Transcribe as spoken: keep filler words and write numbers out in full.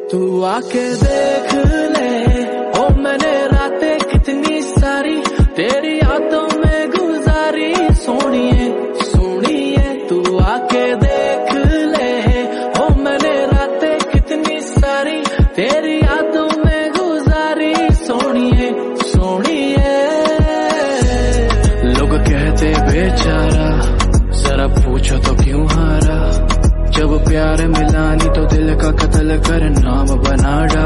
तू आके देख ले ओ मैंने रातें कितनी सारी तेरी यादों में गुजारी। सोनिए सोनिए तू आके देख ले ओ मैंने रातें कितनी सारी तेरी यादों में गुजारी। सोनिए सोनिए लोग कहते बेचारा, जरा पूछो तो क्यों हारा। जब प्यार मिला नहीं तो दिल का कत्ल कर नाम बना